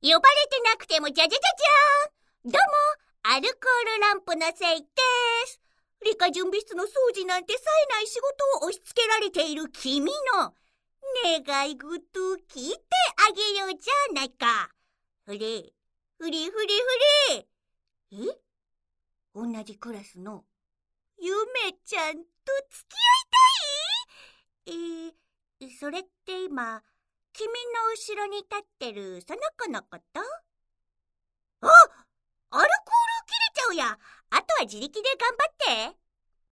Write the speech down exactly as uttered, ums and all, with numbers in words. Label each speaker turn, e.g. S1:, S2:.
S1: 呼ばれてなくてもじゃじゃじゃじゃーん。どうも、アルコールランプのせいです。理科準備室の掃除なんて冴えない仕事を押し付けられている君の願い事を聞いてあげようじゃないか。ふれ、ふれふれふれ。え？同じクラスのゆめちゃんと付き合いたい？えー、それって今、君の後ろに立ってるその子のこと？あ！アルコール切れちゃうや。あとは自力で頑張って。